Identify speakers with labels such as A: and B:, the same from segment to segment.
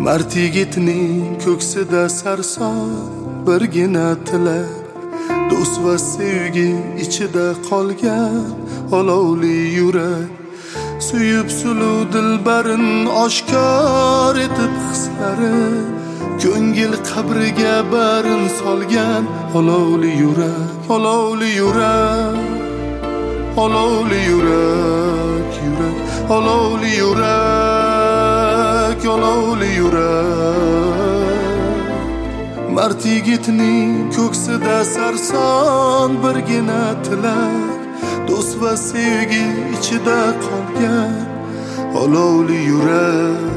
A: mard yigitning ko'ksida sarson birgina tilak, do'st va sevgi ichida qolgan olovli yurak. Suyib suluv dilbarin oshkor etib hislari, ko'ngil qabriga barin solgan olovli yurak. Olovli yurak, olovli yurak, yurak, olovli yurak, olovli yurak. Mard yigitning ko'ksida sarson birgina tilak, do'st va sevgi ichida qolgan olovli yurak.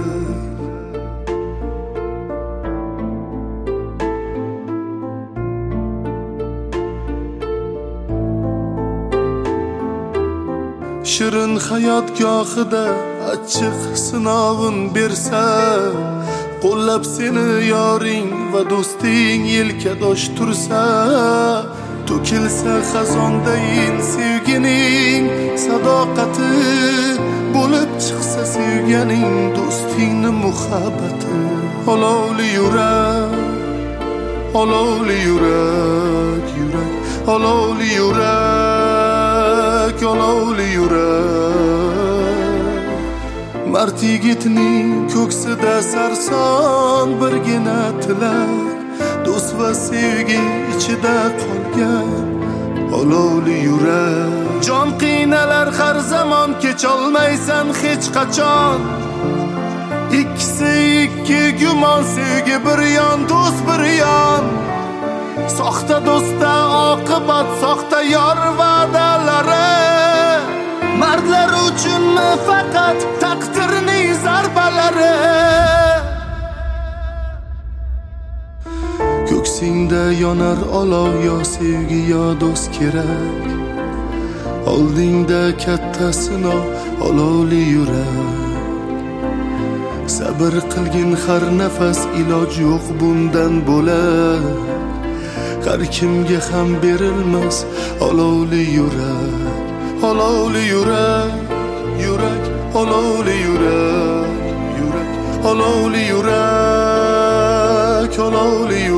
A: Shirin hayot gohida achchiq sinovin bersa, qo'llab seni yoring va do'sting yelkadosh tursa, to'kilsa xazondayin sevgining sadoqati, bo'lib chiqsa sevganing do'stingni muhabbati. Olovli yurak, olovli yurak, yurak, olovli yurak, olovli yurak. Mard yigitning ko'ksida sarson birgina tilak, do'st va sevgi ichida qolgan olovli yurak. Jon qiynalar har zamon, kecholmaysan hech qachon. Ikkisi ikki gumon, sevgi bir yon, do'st bir yon. Soxta do'stda oqibat, soxta yor va'dalari. Mardlar uchunmi faqat taqdirning zarbalari. Ko'ksingda yonar olov, yo sevgi yo do'st kerak. Oldingda katta sinov, olovli yurak. Sabr qilgin har nafas, iloj yo'q bundan bo'lar. Har kimga ham berilmas olovli yurak. Olovli yurak, yurak, olovli yurak, yurak, olovli yurak, olovli